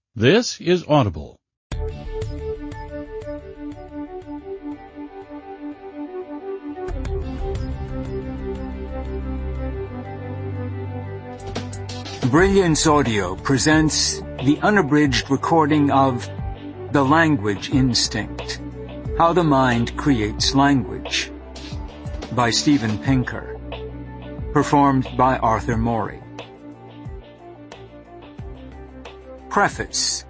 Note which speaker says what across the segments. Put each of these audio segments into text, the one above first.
Speaker 1: This is Audible.
Speaker 2: Brilliance Audio presents the unabridged recording of The Language Instinct, How the Mind Creates Language, by Steven Pinker, performed by Arthur Morey. Preface.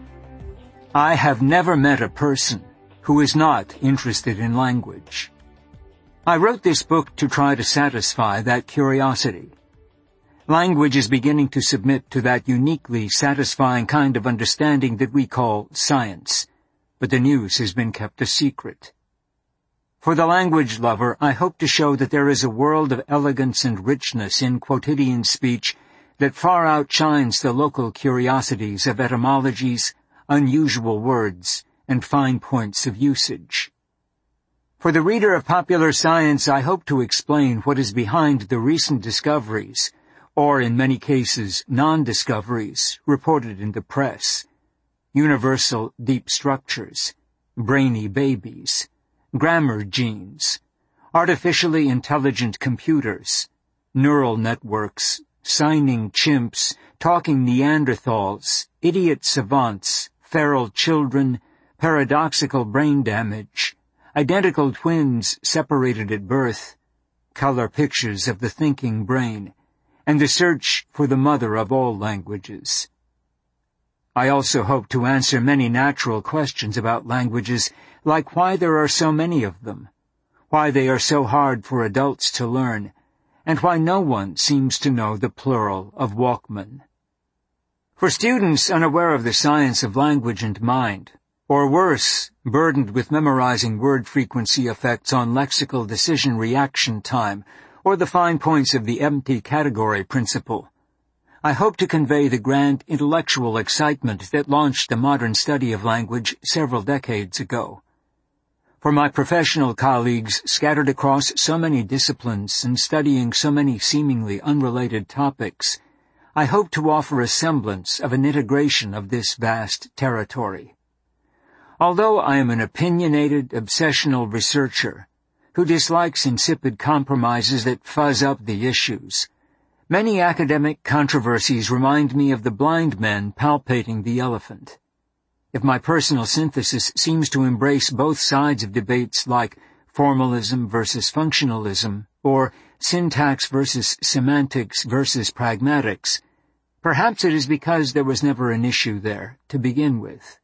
Speaker 2: I have never met a person who is not interested in language. I wrote this book to try to satisfy that curiosity. Language is beginning to submit to that uniquely satisfying kind of understanding that we call science, but the news has been kept a secret. For the language lover, I hope to show that there is a world of elegance and richness in quotidian speech that far outshines the local curiosities of etymologies, unusual words, and fine points of usage. For the reader of popular science, I hope to explain what is behind the recent discoveries, or in many cases non-discoveries, reported in the press: universal deep structures, brainy babies, grammar genes, artificially intelligent computers, neural networks, signing chimps, talking Neanderthals, idiot savants, feral children, paradoxical brain damage, identical twins separated at birth, color pictures of the thinking brain, and the search for the mother of all languages. I also hope to answer many natural questions about languages, like why there are so many of them, why they are so hard for adults to learn, and why no one seems to know the plural of Walkman. For students unaware of the science of language and mind, or worse, burdened with memorizing word frequency effects on lexical decision reaction time, or the fine points of the empty category principle, I hope to convey the grand intellectual excitement that launched the modern study of language several decades ago. For my professional colleagues scattered across so many disciplines and studying so many seemingly unrelated topics, I hope to offer a semblance of an integration of this vast territory. Although I am an opinionated, obsessional researcher who dislikes insipid compromises that fuzz up the issues, many academic controversies remind me of the blind men palpating the elephant. If my personal synthesis seems to embrace both sides of debates like formalism versus functionalism, or syntax versus semantics versus pragmatics, perhaps it is because there was never an issue there to begin with.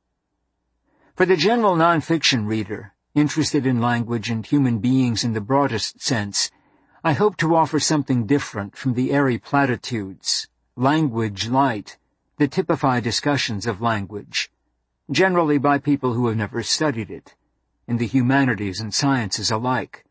Speaker 2: For the general nonfiction reader, interested in language and human beings in the broadest sense, I hope to offer something different from the airy platitudes, language light, that typify discussions of language, generally by people who have never studied it, in the humanities and sciences alike.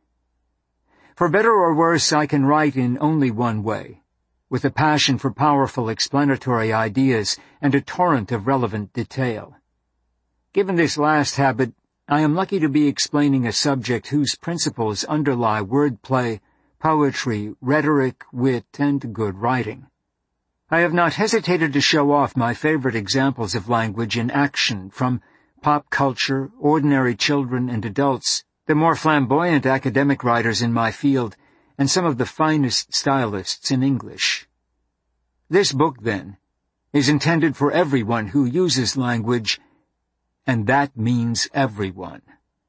Speaker 2: For better or worse, I can write in only one way, with a passion for powerful explanatory ideas and a torrent of relevant detail. Given this last habit, I am lucky to be explaining a subject whose principles underlie wordplay, poetry, rhetoric, wit, and good writing. I have not hesitated to show off my favorite examples of language in action, from pop culture, ordinary children and adults, the more flamboyant academic writers in my field, and some of the finest stylists in English. This book, then, is intended for everyone who uses language, and that means everyone.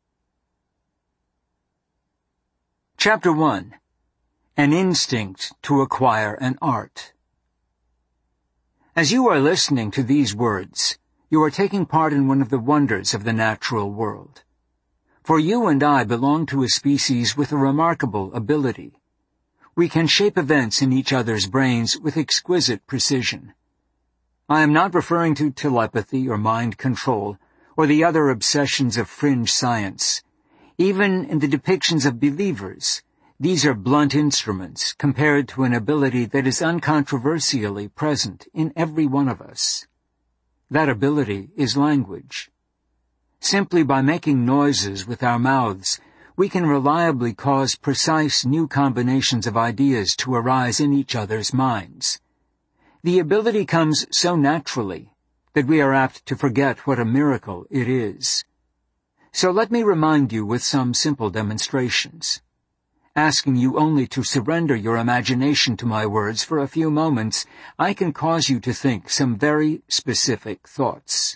Speaker 2: Chapter 1. An Instinct to Acquire an Art. As you are listening to these words, you are taking part in one of the wonders of the natural world. For you and I belong to a species with a remarkable ability. We can shape events in each other's brains with exquisite precision. I am not referring to telepathy or mind control, or the other obsessions of fringe science. Even in the depictions of believers, these are blunt instruments compared to an ability that is uncontroversially present in every one of us. That ability is language. Simply by making noises with our mouths, we can reliably cause precise new combinations of ideas to arise in each other's minds. The ability comes so naturally that we are apt to forget what a miracle it is. So let me remind you with some simple demonstrations. Asking you only to surrender your imagination to my words for a few moments, I can cause you to think some very specific thoughts.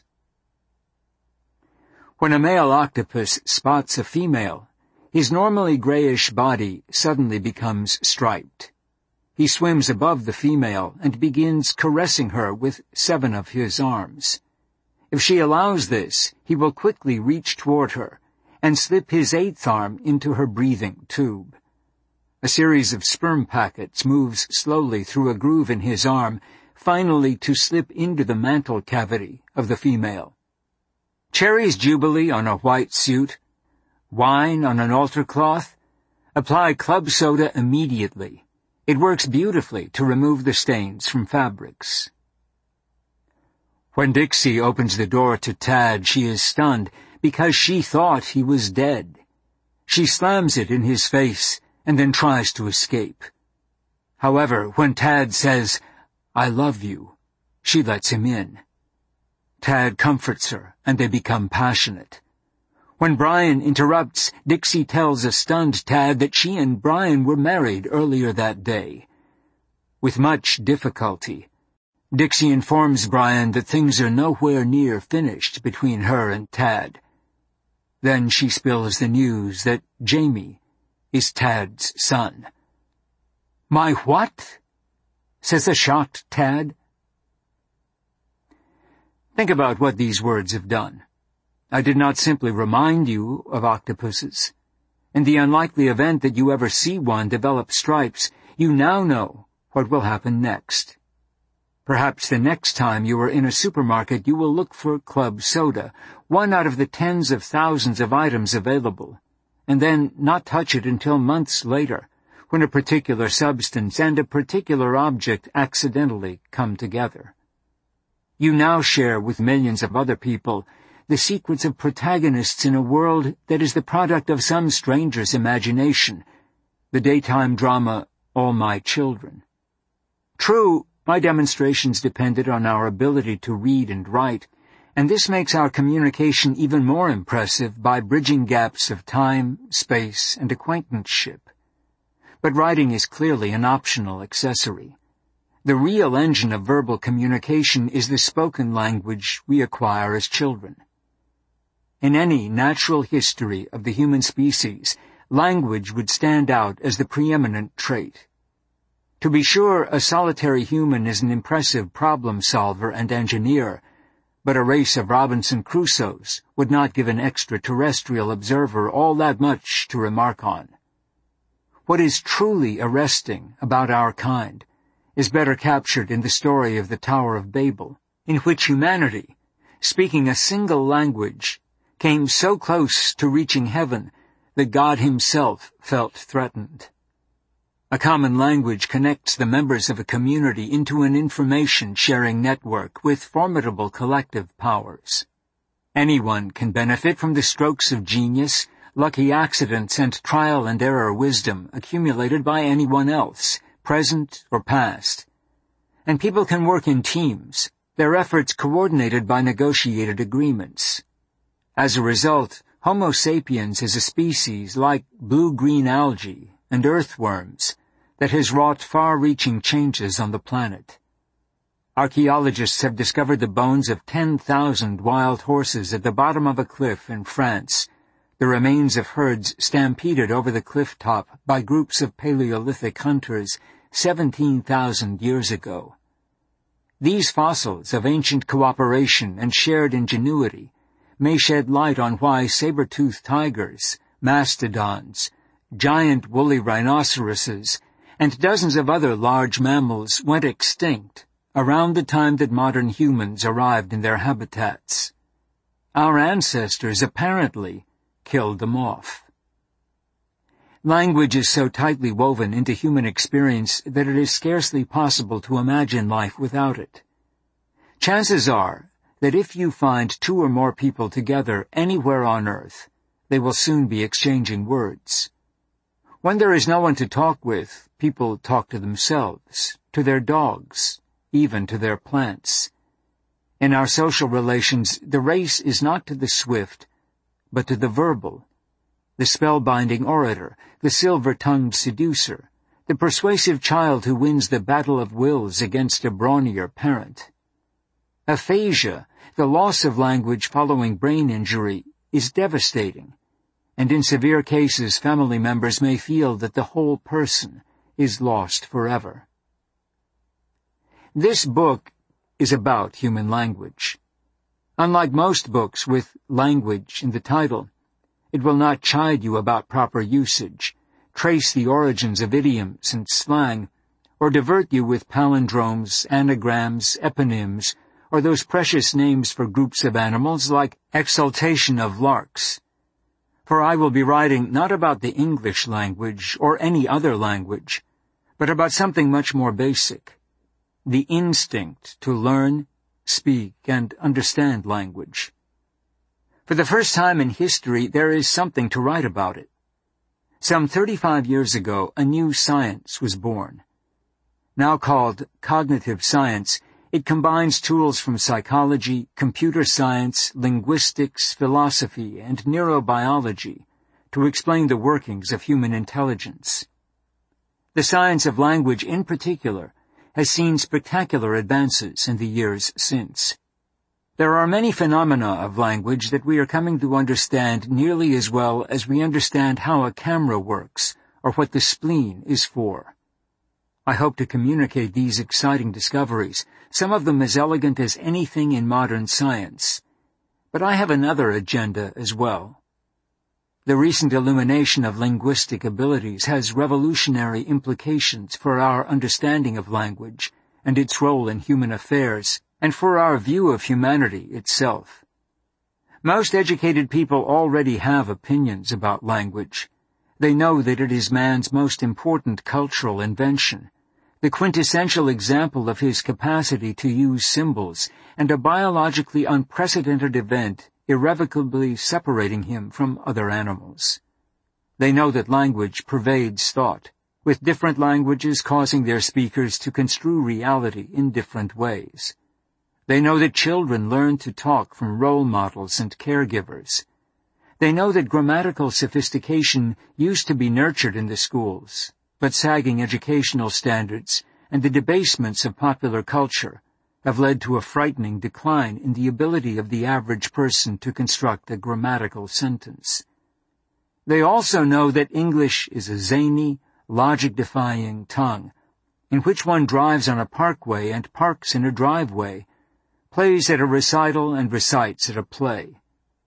Speaker 2: When a male octopus spots a female, his normally grayish body suddenly becomes striped. He swims above the female and begins caressing her with 7 of his arms. If she allows this, he will quickly reach toward her and slip his 8th arm into her breathing tube. A series of sperm packets moves slowly through a groove in his arm, finally to slip into the mantle cavity of the female. Cherries Jubilee on a white suit, wine on an altar cloth. Apply club soda immediately. It works beautifully to remove the stains from fabrics. When Dixie opens the door to Tad, she is stunned because she thought he was dead. She slams it in his face and then tries to escape. However, when Tad says, "I love you," she lets him in. Tad comforts her, and they become passionate. When Brian interrupts, Dixie tells a stunned Tad that she and Brian were married earlier that day. With much difficulty, Dixie informs Brian that things are nowhere near finished between her and Tad. Then she spills the news that Jamie is Tad's son. "My what?" says a shocked Tad. Think about what these words have done. I did not simply remind you of octopuses. In the unlikely event that you ever see one develop stripes, you now know what will happen next. Perhaps the next time you are in a supermarket you will look for club soda, one out of the tens of thousands of items available, and then not touch it until months later, when a particular substance and a particular object accidentally come together. You now share with millions of other people the secrets of protagonists in a world that is the product of some stranger's imagination, the daytime drama All My Children. True, my demonstrations depended on our ability to read and write, and this makes our communication even more impressive by bridging gaps of time, space, and acquaintanceship. But writing is clearly an optional accessory. The real engine of verbal communication is the spoken language we acquire as children. In any natural history of the human species, language would stand out as the preeminent trait. To be sure, a solitary human is an impressive problem solver and engineer, but a race of Robinson Crusoes would not give an extraterrestrial observer all that much to remark on. What is truly arresting about our kind is better captured in the story of the Tower of Babel, in which humanity, speaking a single language, came so close to reaching heaven that God himself felt threatened. A common language connects the members of a community into an information-sharing network with formidable collective powers. Anyone can benefit from the strokes of genius, lucky accidents, and trial-and-error wisdom accumulated by anyone else, present or past. And people can work in teams, their efforts coordinated by negotiated agreements. As a result, Homo sapiens is a species like blue-green algae and earthworms that has wrought far-reaching changes on the planet. Archaeologists have discovered the bones of 10,000 wild horses at the bottom of a cliff in France, the remains of herds stampeded over the cliff top by groups of Paleolithic hunters 17,000 years ago. These fossils of ancient cooperation and shared ingenuity may shed light on why saber-toothed tigers, mastodons, giant woolly rhinoceroses, and dozens of other large mammals went extinct around the time that modern humans arrived in their habitats. Our ancestors apparently killed them off. Language is so tightly woven into human experience that it is scarcely possible to imagine life without it. Chances are that if you find 2 or more people together anywhere on Earth, they will soon be exchanging words. When there is no one to talk with, people talk to themselves, to their dogs, even to their plants. In our social relations, the race is not to the swift, but to the verbal, the spellbinding orator, the silver-tongued seducer, the persuasive child who wins the battle of wills against a brawnier parent. Aphasia, the loss of language following brain injury, is devastating, and in severe cases family members may feel that the whole person is lost forever. This book is about human language. Unlike most books with language in the title, it will not chide you about proper usage, trace the origins of idioms and slang, or divert you with palindromes, anagrams, eponyms, or those precious names for groups of animals like exultation of larks. For I will be writing not about the English language or any other language, but about something much more basic, the instinct to learn, speak, and understand language. For the first time in history, there is something to write about it. Some 35 years ago, a new science was born. Now called cognitive science, it combines tools from psychology, computer science, linguistics, philosophy, and neurobiology to explain the workings of human intelligence. The science of language in particular has seen spectacular advances in the years since. There are many phenomena of language that we are coming to understand nearly as well as we understand how a camera works or what the spleen is for. I hope to communicate these exciting discoveries, some of them as elegant as anything in modern science. But I have another agenda as well. The recent illumination of linguistic abilities has revolutionary implications for our understanding of language and its role in human affairs, and for our view of humanity itself. Most educated people already have opinions about language. They know that it is man's most important cultural invention, the quintessential example of his capacity to use symbols, and a biologically unprecedented event irrevocably separating him from other animals. They know that language pervades thought, with different languages causing their speakers to construe reality in different ways. They know that children learn to talk from role models and caregivers. They know that grammatical sophistication used to be nurtured in the schools, but sagging educational standards and the debasements of popular culture have led to a frightening decline in the ability of the average person to construct a grammatical sentence. They also know that English is a zany, logic-defying tongue, in which one drives on a parkway and parks in a driveway, plays at a recital and recites at a play.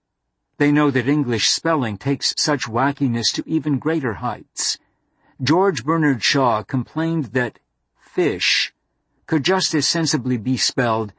Speaker 2: They know that English spelling takes such wackiness to even greater heights. George Bernard Shaw complained that fish could just as sensibly be spelled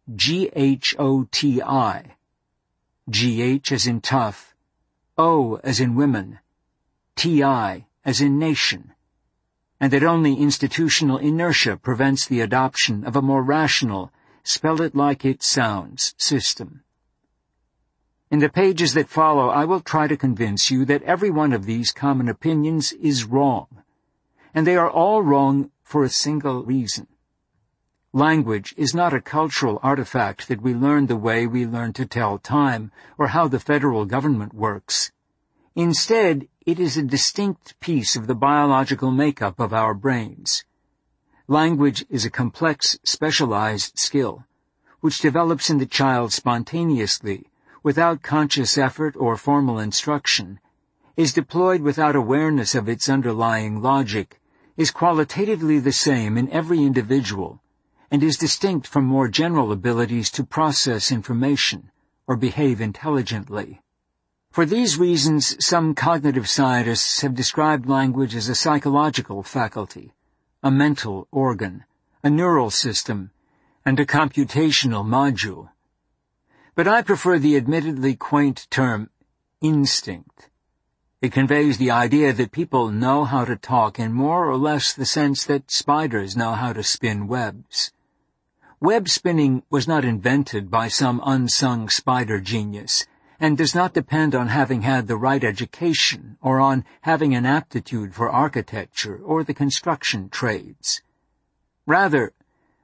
Speaker 2: G-H-O-T-I, G-H as in tough, O as in women, T-I as in nation, and that only institutional inertia prevents the adoption of a more rational, spell-it-like-it-sounds system. In the pages that follow, I will try to convince you that every one of these common opinions is wrong, and they are all wrong for a single reason. Language is not a cultural artifact that we learn the way we learn to tell time or how the federal government works. Instead, it is a distinct piece of the biological makeup of our brains. Language is a complex, specialized skill, which develops in the child spontaneously, without conscious effort or formal instruction, is deployed without awareness of its underlying logic, is qualitatively the same in every individual, and is distinct from more general abilities to process information or behave intelligently. For these reasons, some cognitive scientists have described language as a psychological faculty, a mental organ, a neural system, and a computational module. But I prefer the admittedly quaint term instinct. It conveys the idea that people know how to talk in more or less the sense that spiders know how to spin webs. Web spinning was not invented by some unsung spider genius, and does not depend on having had the right education or on having an aptitude for architecture or the construction trades. Rather,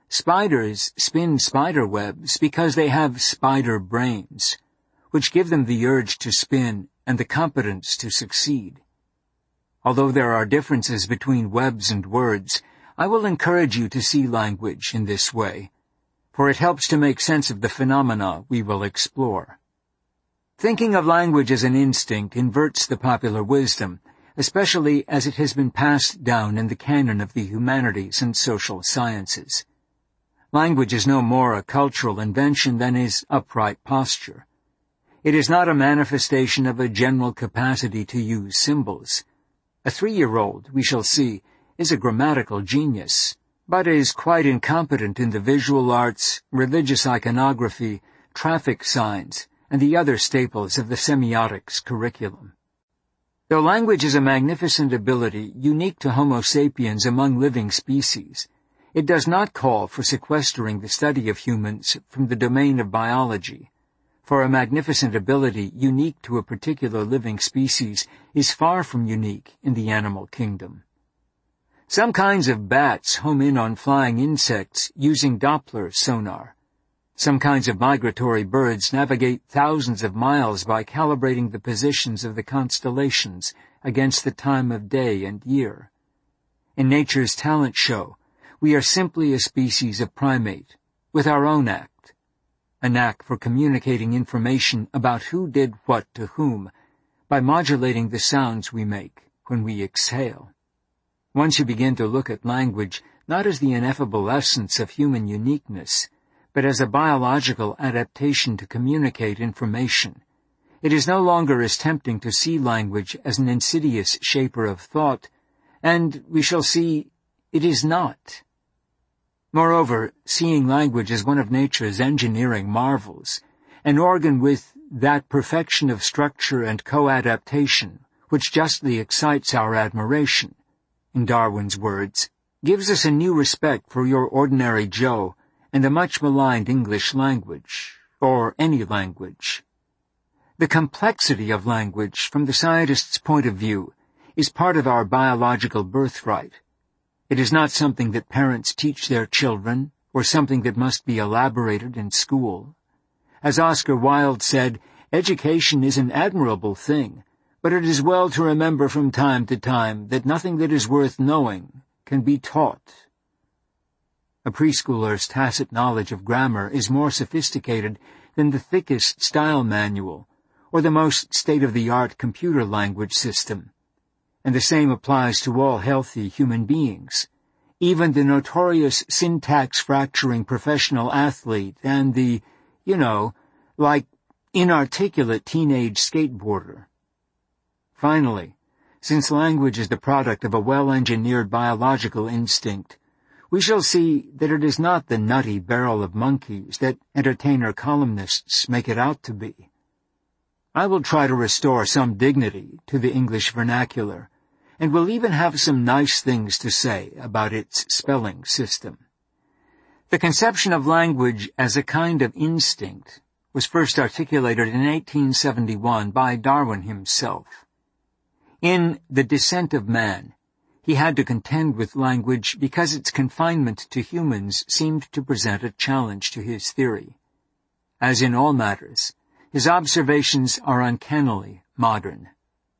Speaker 2: Spiders spin spider webs because they have spider brains, which give them the urge to spin and the competence to succeed. Although there are differences between webs and words, I will encourage you to see language in this way, for it helps to make sense of the phenomena we will explore. Thinking of language as an instinct inverts the popular wisdom, especially as it has been passed down in the canon of the humanities and social sciences. Language is no more a cultural invention than is upright posture. It is not a manifestation of a general capacity to use symbols. A 3-year-old, we shall see, is a grammatical genius, but is quite incompetent in the visual arts, religious iconography, traffic signs, and the other staples of the semiotics curriculum. Though language is a magnificent ability unique to Homo sapiens among living species, it does not call for sequestering the study of humans from the domain of biology, for a magnificent ability unique to a particular living species is far from unique in the animal kingdom. Some kinds of bats home in on flying insects using Doppler sonar. Some kinds of migratory birds navigate thousands of miles by calibrating the positions of the constellations against the time of day and year. In nature's talent show, we are simply a species of primate, with our own act, a knack for communicating information about who did what to whom, by modulating the sounds we make when we exhale. Once you begin to look at language not as the ineffable essence of human uniqueness, but as a biological adaptation to communicate information, it is no longer as tempting to see language as an insidious shaper of thought, and we shall see it is not. Moreover, seeing language as one of nature's engineering marvels, an organ with that perfection of structure and co-adaptation which justly excites our admiration, in Darwin's words, gives us a new respect for your ordinary Joe and the much-maligned English language, or any language. The complexity of language, from the scientist's point of view, is part of our biological birthright. It is not something that parents teach their children, or something that must be elaborated in school. As Oscar Wilde said, education is an admirable thing, but it is well to remember from time to time that nothing that is worth knowing can be taught. A preschooler's tacit knowledge of grammar is more sophisticated than the thickest style manual or the most state-of-the-art computer language system. And the same applies to all healthy human beings, even the notorious syntax-fracturing professional athlete and the, inarticulate teenage skateboarder. Finally, since language is the product of a well-engineered biological instinct, we shall see that it is not the nutty barrel of monkeys that entertainer columnists make it out to be. I will try to restore some dignity to the English vernacular, and will even have some nice things to say about its spelling system. The conception of language as a kind of instinct was first articulated in 1871 by Darwin himself. In The Descent of Man, he had to contend with language because its confinement to humans seemed to present a challenge to his theory. As in all matters, his observations are uncannily modern.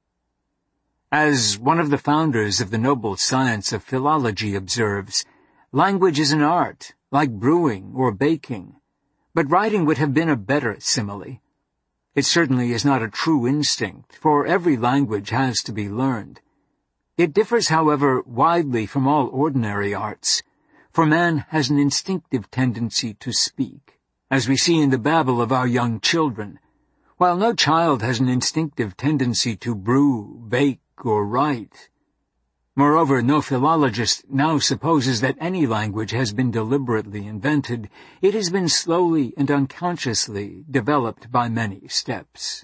Speaker 2: As one of the founders of the noble science of philology observes, language is an art, like brewing or baking, but writing would have been a better simile. It certainly is not a true instinct, for every language has to be learned. It differs, however, widely from all ordinary arts, for man has an instinctive tendency to speak, as we see in the babble of our young children, while no child has an instinctive tendency to brew, bake, or write. Moreover, no philologist now supposes that any language has been deliberately invented. It has been slowly and unconsciously developed by many steps.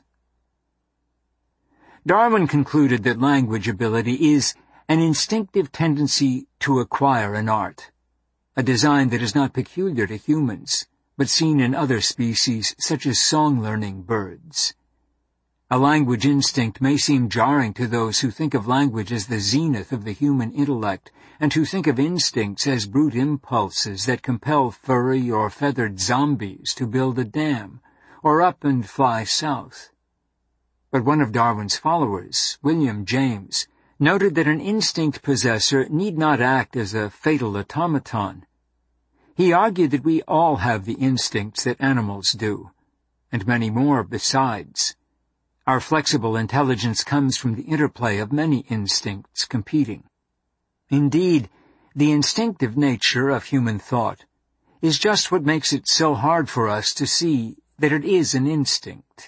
Speaker 2: Darwin concluded that language ability is an instinctive tendency to acquire an art, a design that is not peculiar to humans, but seen in other species such as song-learning birds. A language instinct may seem jarring to those who think of language as the zenith of the human intellect, and who think of instincts as brute impulses that compel furry or feathered zombies to build a dam, or up and fly south. But one of Darwin's followers, William James, noted that an instinct possessor need not act as a fatal automaton. He argued that we all have the instincts that animals do, and many more besides. Our flexible intelligence comes from the interplay of many instincts competing. Indeed, the instinctive nature of human thought is just what makes it so hard for us to see that it is an instinct.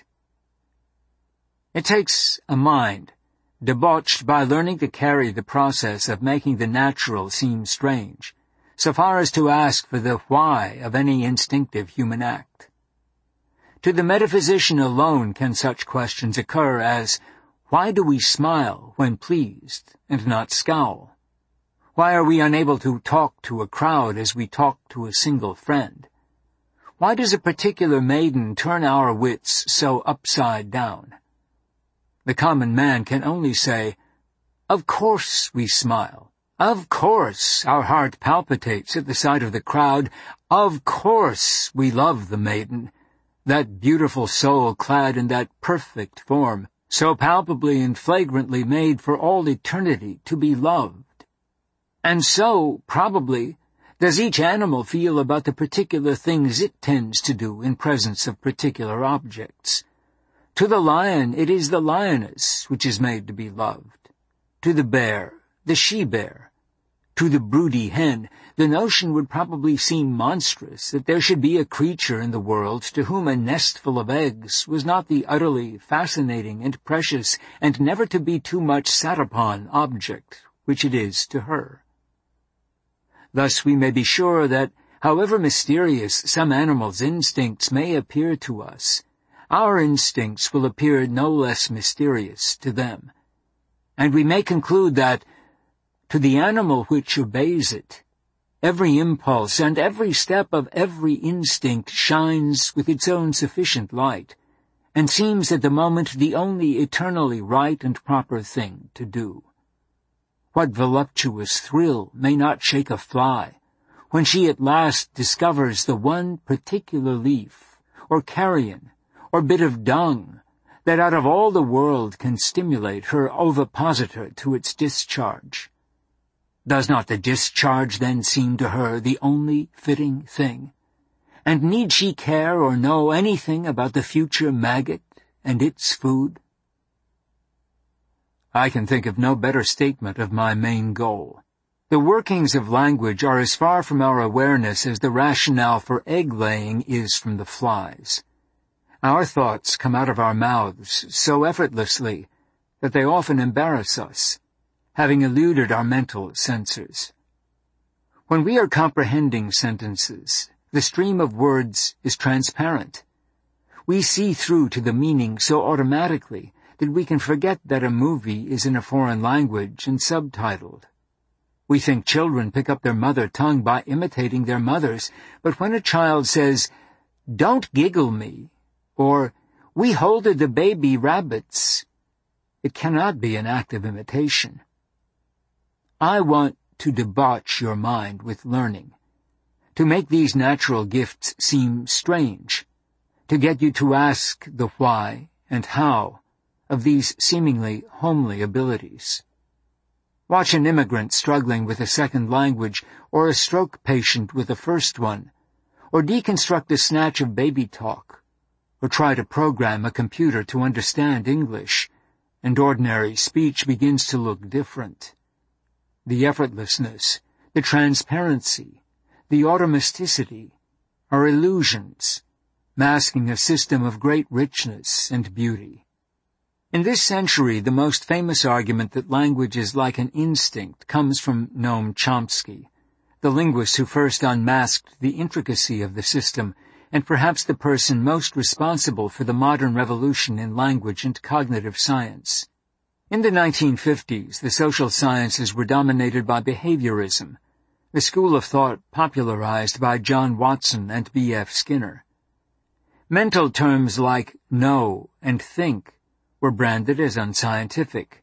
Speaker 2: It takes a mind, debauched by learning to carry the process of making the natural seem strange, so far as to ask for the why of any instinctive human act. To the metaphysician alone can such questions occur as, why do we smile when pleased and not scowl? Why are we unable to talk to a crowd as we talk to a single friend? Why does a particular maiden turn our wits so upside down? The common man can only say, of course we smile. Of course our heart palpitates at the sight of the crowd. Of course we love the maiden, that beautiful soul clad in that perfect form, so palpably and flagrantly made for all eternity to be loved. And so, probably, does each animal feel about the particular things it tends to do in presence of particular objects. To the lion it is the lioness which is made to be loved. To the bear, the she-bear. To the broody hen, the notion would probably seem monstrous that there should be a creature in the world to whom a nestful of eggs was not the utterly fascinating and precious and never to be too much sat upon object which it is to her. Thus we may be sure that, however mysterious some animals' instincts may appear to us, our instincts will appear no less mysterious to them. And we may conclude that, to the animal which obeys it, every impulse and every step of every instinct shines with its own sufficient light, and seems at the moment the only eternally right and proper thing to do. What voluptuous thrill may not shake a fly, when she at last discovers the one particular leaf, or carrion, or bit of dung, that out of all the world can stimulate her ovipositor to its discharge? Does not the discharge then seem to her the only fitting thing? And need she care or know anything about the future maggot and its food? I can think of no better statement of my main goal. The workings of language are as far from our awareness as the rationale for egg-laying is from the flies. Our thoughts come out of our mouths so effortlessly that they often embarrass us, having eluded our mental censors. When we are comprehending sentences, the stream of words is transparent. We see through to the meaning so automatically that we can forget that a movie is in a foreign language and subtitled. We think children pick up their mother tongue by imitating their mothers, but when a child says, "Don't giggle me," or "We holded the baby rabbits," it cannot be an act of imitation. I want to debauch your mind with learning, to make these natural gifts seem strange, to get you to ask the why and how of these seemingly homely abilities. Watch an immigrant struggling with a second language, or a stroke patient with a first one, or deconstruct a snatch of baby talk, or try to program a computer to understand English, and ordinary speech begins to look different. The effortlessness, the transparency, the automaticity are illusions, masking a system of great richness and beauty. In this century, the most famous argument that language is like an instinct comes from Noam Chomsky, the linguist who first unmasked the intricacy of the system, and perhaps the person most responsible for the modern revolution in language and cognitive science. In the 1950s, the social sciences were dominated by behaviorism, the school of thought popularized by John Watson and B.F. Skinner. Mental terms like know and think were branded as unscientific.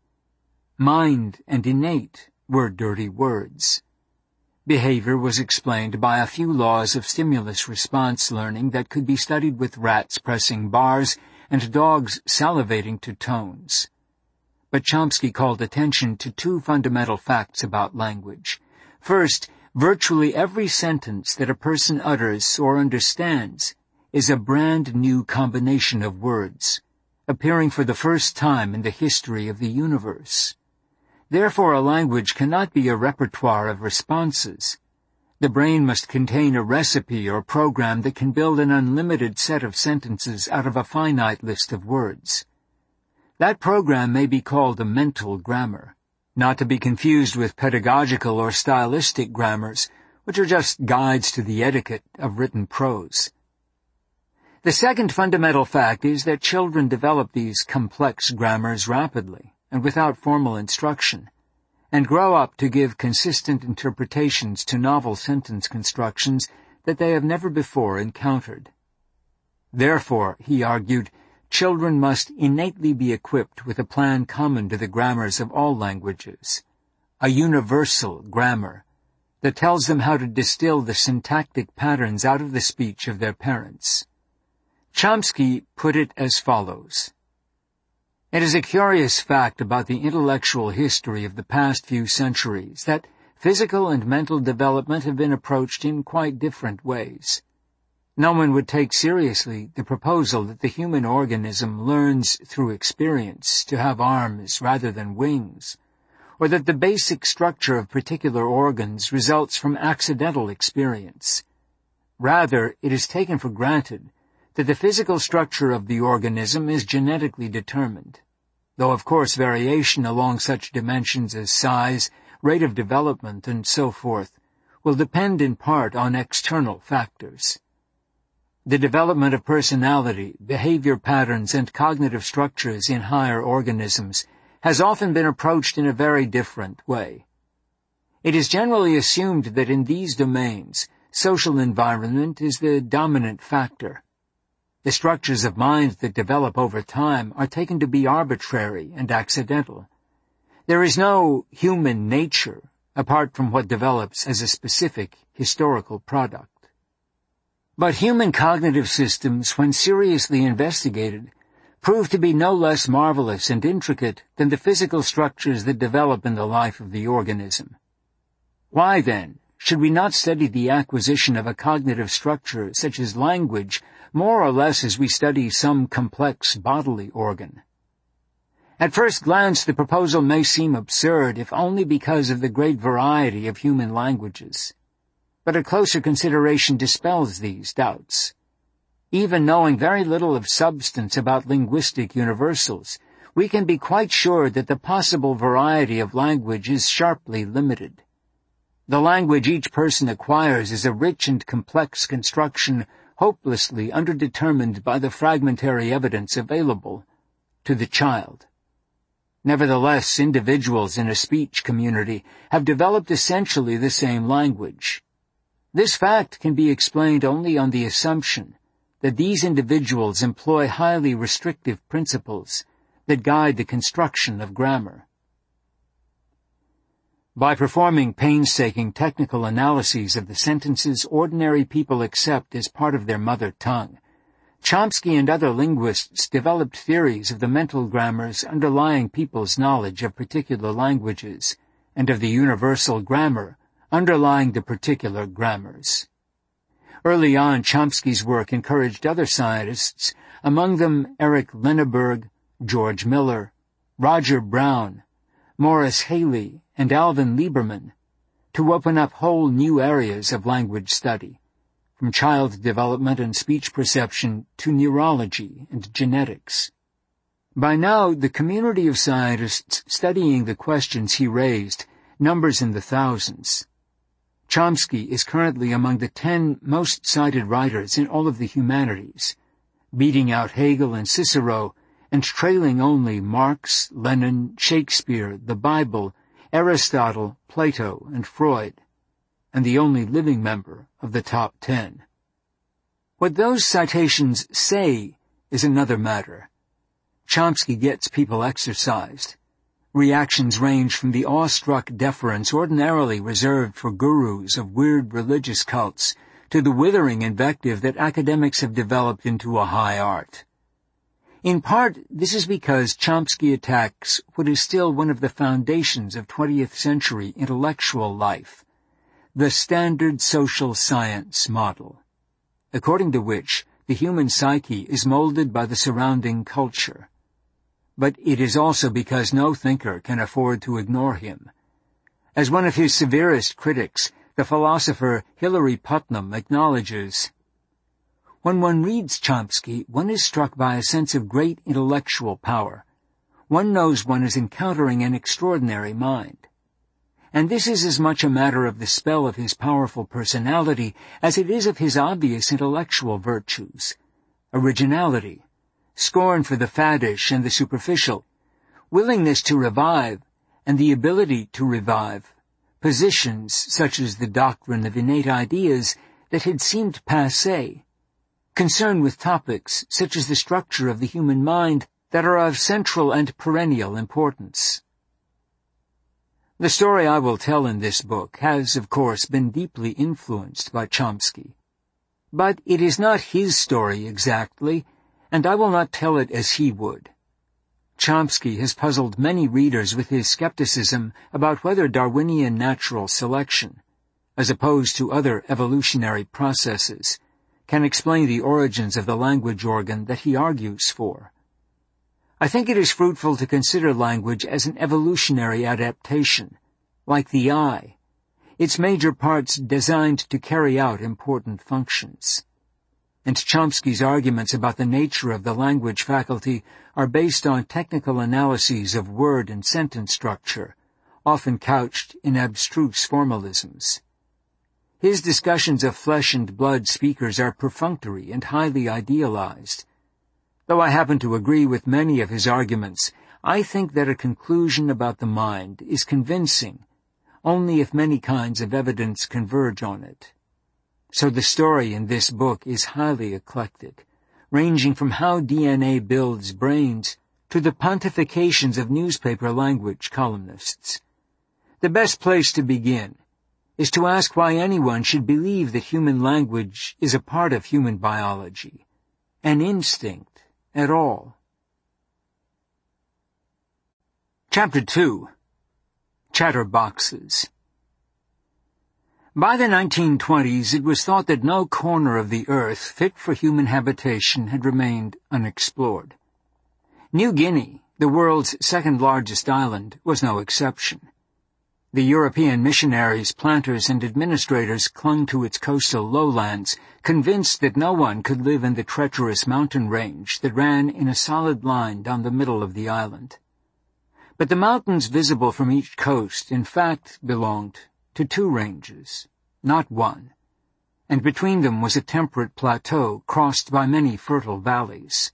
Speaker 2: Mind and innate were dirty words. Behavior was explained by a few laws of stimulus-response learning that could be studied with rats pressing bars and dogs salivating to tones. But Chomsky called attention to two fundamental facts about language. First, virtually every sentence that a person utters or understands is a brand new combination of words, appearing for the first time in the history of the universe. Therefore, a language cannot be a repertoire of responses. The brain must contain a recipe or program that can build an unlimited set of sentences out of a finite list of words. That program may be called a mental grammar, not to be confused with pedagogical or stylistic grammars, which are just guides to the etiquette of written prose. The second fundamental fact is that children develop these complex grammars rapidly and without formal instruction, and grow up to give consistent interpretations to novel sentence constructions that they have never before encountered. Therefore, he argued, children must innately be equipped with a plan common to the grammars of all languages, a universal grammar that tells them how to distill the syntactic patterns out of the speech of their parents. Chomsky put it as follows. It is a curious fact about the intellectual history of the past few centuries that physical and mental development have been approached in quite different ways. No one would take seriously the proposal that the human organism learns through experience to have arms rather than wings, or that the basic structure of particular organs results from accidental experience. Rather, it is taken for granted that the physical structure of the organism is genetically determined, though of course variation along such dimensions as size, rate of development, and so forth will depend in part on external factors. The development of personality, behavior patterns, and cognitive structures in higher organisms has often been approached in a very different way. It is generally assumed that in these domains, social environment is the dominant factor. The structures of mind that develop over time are taken to be arbitrary and accidental. There is no human nature apart from what develops as a specific historical product. But human cognitive systems, when seriously investigated, prove to be no less marvelous and intricate than the physical structures that develop in the life of the organism. Why, then, should we not study the acquisition of a cognitive structure such as language more or less as we study some complex bodily organ? At first glance, the proposal may seem absurd, if only because of the great variety of human languages. But a closer consideration dispels these doubts. Even knowing very little of substance about linguistic universals, we can be quite sure that the possible variety of language is sharply limited. The language each person acquires is a rich and complex construction hopelessly underdetermined by the fragmentary evidence available to the child. Nevertheless, individuals in a speech community have developed essentially the same language. This fact can be explained only on the assumption that these individuals employ highly restrictive principles that guide the construction of grammar. By performing painstaking technical analyses of the sentences ordinary people accept as part of their mother tongue, Chomsky and other linguists developed theories of the mental grammars underlying people's knowledge of particular languages and of the universal grammar underlying the particular grammars. Early on, Chomsky's work encouraged other scientists, among them Eric Lenneberg, George Miller, Roger Brown, Morris Haley, and Alvin Lieberman, to open up whole new areas of language study, from child development and speech perception to neurology and genetics. By now, the community of scientists studying the questions he raised numbers in the thousands. Chomsky is currently among the 10 most cited writers in all of the humanities, beating out Hegel and Cicero and trailing only Marx, Lenin, Shakespeare, the Bible, Aristotle, Plato, and Freud, and the only living member of the top 10. What those citations say is another matter. Chomsky gets people exercised. Reactions range from the awestruck deference ordinarily reserved for gurus of weird religious cults to the withering invective that academics have developed into a high art. In part, this is because Chomsky attacks what is still one of the foundations of 20th century intellectual life, the standard social science model, according to which the human psyche is molded by the surrounding culture. But it is also because no thinker can afford to ignore him. As one of his severest critics, the philosopher Hilary Putnam acknowledges, "When one reads Chomsky, one is struck by a sense of great intellectual power. One knows one is encountering an extraordinary mind. And this is as much a matter of the spell of his powerful personality as it is of his obvious intellectual virtues: originality, scorn for the faddish and the superficial, willingness to revive, and the ability to revive positions such as the doctrine of innate ideas that had seemed passé, concern with topics such as the structure of the human mind that are of central and perennial importance." The story I will tell in this book has, of course, been deeply influenced by Chomsky. But it is not his story exactly, and I will not tell it as he would. Chomsky has puzzled many readers with his skepticism about whether Darwinian natural selection, as opposed to other evolutionary processes, can explain the origins of the language organ that he argues for. I think it is fruitful to consider language as an evolutionary adaptation, like the eye, its major parts designed to carry out important functions. And Chomsky's arguments about the nature of the language faculty are based on technical analyses of word and sentence structure, often couched in abstruse formalisms. His discussions of flesh and blood speakers are perfunctory and highly idealized. Though I happen to agree with many of his arguments, I think that a conclusion about the mind is convincing only if many kinds of evidence converge on it. So the story in this book is highly eclectic, ranging from how DNA builds brains to the pontifications of newspaper language columnists. The best place to begin is to ask why anyone should believe that human language is a part of human biology, an instinct at all. Chapter 2. Chatterboxes. By the 1920s, it was thought that no corner of the earth fit for human habitation had remained unexplored. New Guinea, the world's second-largest island, was no exception. The European missionaries, planters, and administrators clung to its coastal lowlands, convinced that no one could live in the treacherous mountain range that ran in a solid line down the middle of the island. But the mountains visible from each coast, in fact, belonged to two ranges, not one, and between them was a temperate plateau crossed by many fertile valleys.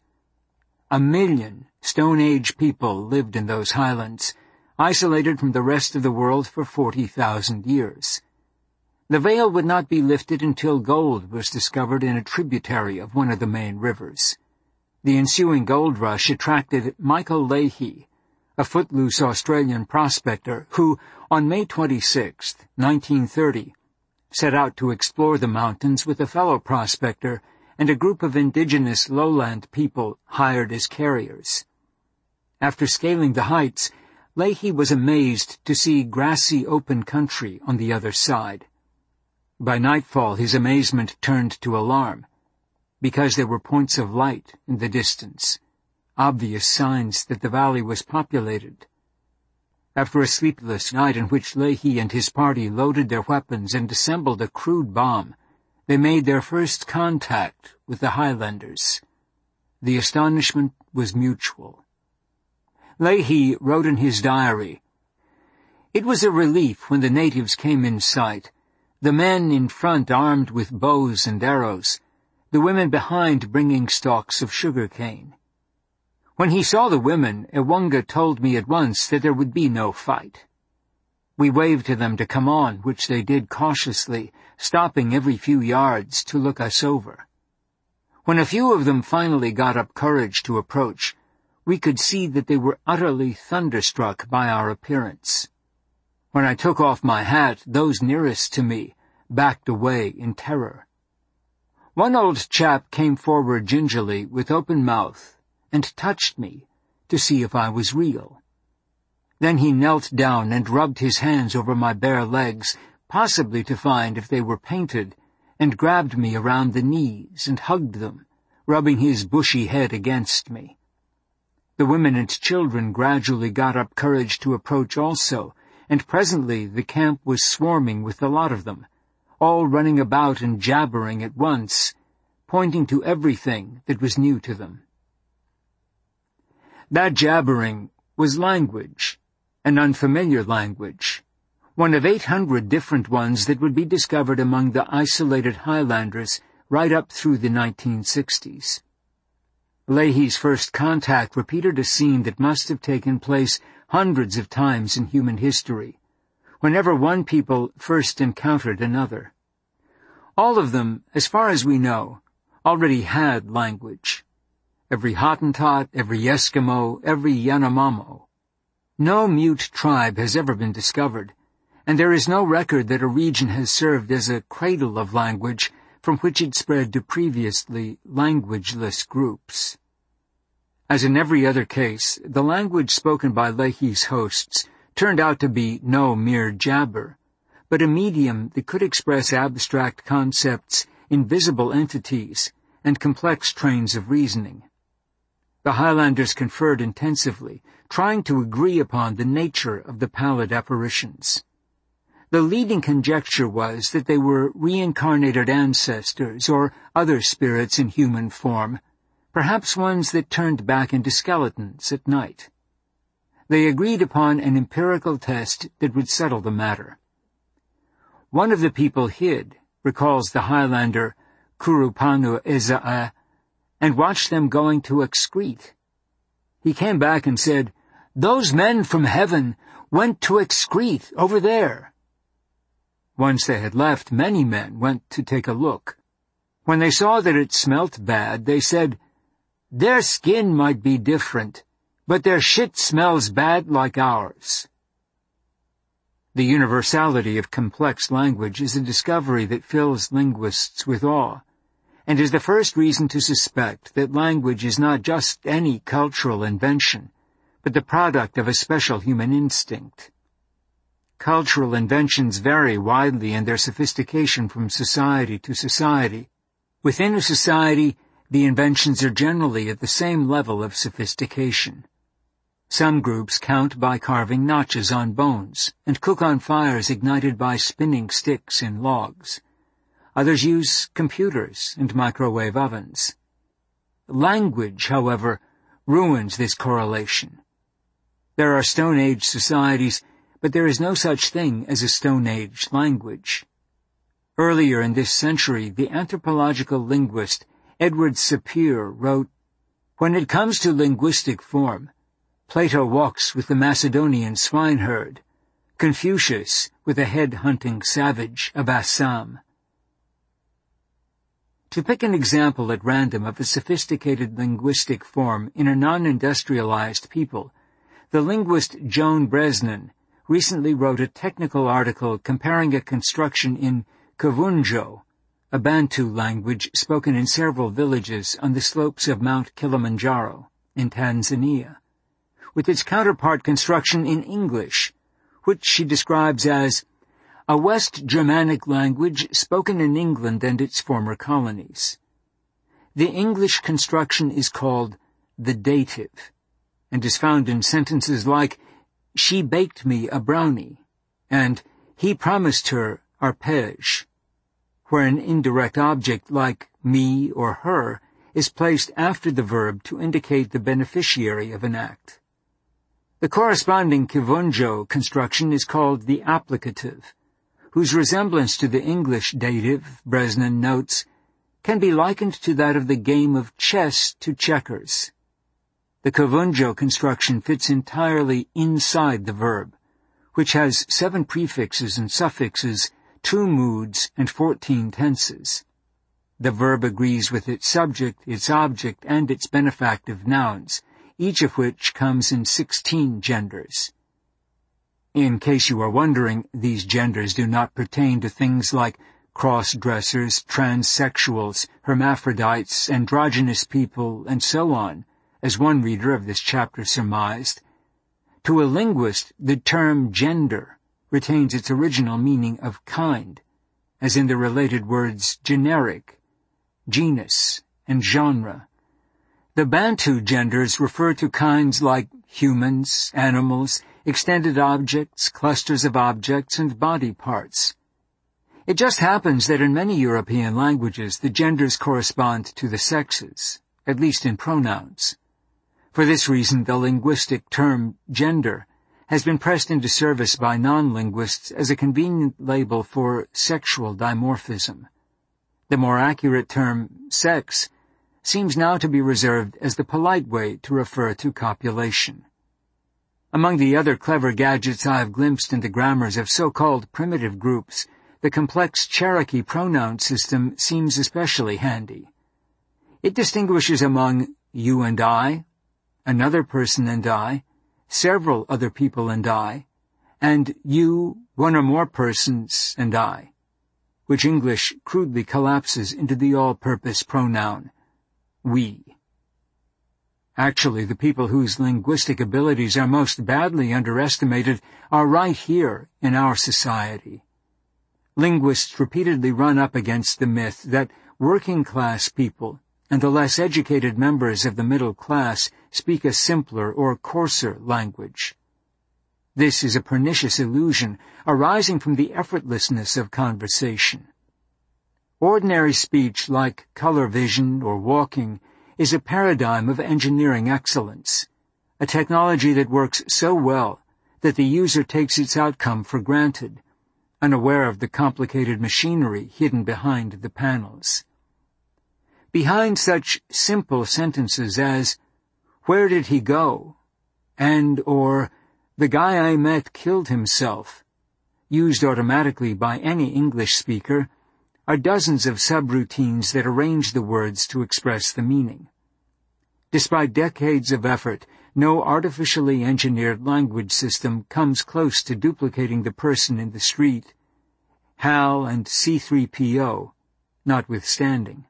Speaker 2: 1 million Stone Age people lived in those highlands, isolated from the rest of the world for 40,000 years. The veil would not be lifted until gold was discovered in a tributary of one of the main rivers. The ensuing gold rush attracted Michael Leahy, a footloose Australian prospector who, on May 26, 1930, set out to explore the mountains with a fellow prospector and a group of indigenous lowland people hired as carriers. After scaling the heights, Leahy was amazed to see grassy open country on the other side. By nightfall, his amazement turned to alarm, because there were points of light in the distance, obvious signs that the valley was populated. After a sleepless night in which Leahy and his party loaded their weapons and assembled a crude bomb, they made their first contact with the Highlanders. The astonishment was mutual. Leahy wrote in his diary, "It was a relief when the natives came in sight, the men in front armed with bows and arrows, the women behind bringing stalks of sugar cane. When he saw the women, Ewunga told me at once that there would be no fight. We waved to them to come on, which they did cautiously, stopping every few yards to look us over. When a few of them finally got up courage to approach, we could see that they were utterly thunderstruck by our appearance. When I took off my hat, those nearest to me backed away in terror. One old chap came forward gingerly with open mouth and touched me to see if I was real. Then he knelt down and rubbed his hands over my bare legs, possibly to find if they were painted, and grabbed me around the knees and hugged them, rubbing his bushy head against me. The women and children gradually got up courage to approach also, and presently the camp was swarming with a lot of them, all running about and jabbering at once, pointing to everything that was new to them. That jabbering was language, an unfamiliar language, one of 800 different ones that would be discovered among the isolated Highlanders right up through the 1960s. Leahy's first contact repeated a scene that must have taken place hundreds of times in human history, whenever one people first encountered another. All of them, as far as we know, already had language. Every Hottentot, every Eskimo, every Yanomamo. No mute tribe has ever been discovered, and there is no record that a region has served as a cradle of language from which it spread to previously languageless groups. As in every other case, the language spoken by Leahy's hosts turned out to be no mere jabber, but a medium that could express abstract concepts, invisible entities, and complex trains of reasoning. The Highlanders conferred intensively, trying to agree upon the nature of the pallid apparitions. The leading conjecture was that they were reincarnated ancestors or other spirits in human form, perhaps ones that turned back into skeletons at night. They agreed upon an empirical test that would settle the matter. One of the people hid, recalls the Highlander Kurupanu Eza'a, and watched them going to excrete. He came back and said, "Those men from heaven went to excrete over there." Once they had left, many men went to take a look. When they saw that it smelt bad, they said, "Their skin might be different, but their shit smells bad like ours." The universality of complex language is a discovery that fills linguists with awe, and is the first reason to suspect that language is not just any cultural invention, but the product of a special human instinct. Cultural inventions vary widely in their sophistication from society to society. Within a society, the inventions are generally at the same level of sophistication. Some groups count by carving notches on bones and cook on fires ignited by spinning sticks in logs. Others use computers and microwave ovens. Language, however, ruins this correlation. There are Stone Age societies, but there is no such thing as a Stone Age language. Earlier in this century, the anthropological linguist Edward Sapir wrote, "When it comes to linguistic form, Plato walks with the Macedonian swineherd, Confucius with the head-hunting savage of Assam." To pick an example at random of a sophisticated linguistic form in a non-industrialized people, the linguist Joan Bresnan recently wrote a technical article comparing a construction in Kivunjo, a Bantu language spoken in several villages on the slopes of Mount Kilimanjaro in Tanzania, with its counterpart construction in English, which she describes as a West Germanic language spoken in England and its former colonies. The English construction is called the dative, and is found in sentences like, "She baked me a brownie," and "He promised her arpege," where an indirect object like me or her is placed after the verb to indicate the beneficiary of an act. The corresponding Kivunjo construction is called the applicative, whose resemblance to the English dative, Bresnan notes, can be likened to that of the game of chess to checkers. The Kivunjo construction fits entirely inside the verb, which has 7 prefixes and suffixes, 2 moods, and 14 tenses. The verb agrees with its subject, its object, and its benefactive nouns, each of which comes in 16 genders. In case you are wondering, these genders do not pertain to things like cross-dressers, transsexuals, hermaphrodites, androgynous people, and so on, as one reader of this chapter surmised. To a linguist, the term gender retains its original meaning of kind, as in the related words generic, genus, and genre. The Bantu genders refer to kinds like humans, animals, extended objects, clusters of objects, and body parts. It just happens that in many European languages the genders correspond to the sexes, at least in pronouns. For this reason, the linguistic term gender has been pressed into service by non-linguists as a convenient label for sexual dimorphism. The more accurate term sex seems now to be reserved as the polite way to refer to copulation. Among the other clever gadgets I have glimpsed in the grammars of so-called primitive groups, the complex Cherokee pronoun system seems especially handy. It distinguishes among you and I, another person and I, several other people and I, and you, one or more persons, and I, which English crudely collapses into the all-purpose pronoun, we. Actually, the people whose linguistic abilities are most badly underestimated are right here in our society. Linguists repeatedly run up against the myth that working-class people and the less educated members of the middle class speak a simpler or coarser language. This is a pernicious illusion arising from the effortlessness of conversation. Ordinary speech like color vision or walking is a paradigm of engineering excellence, a technology that works so well that the user takes its outcome for granted, unaware of the complicated machinery hidden behind the panels. Behind such simple sentences as, "Where did he go?" or "The guy I met killed himself," used automatically by any English speaker, are dozens of subroutines that arrange the words to express the meaning. Despite decades of effort, no artificially engineered language system comes close to duplicating the person in the street, HAL and C3PO notwithstanding.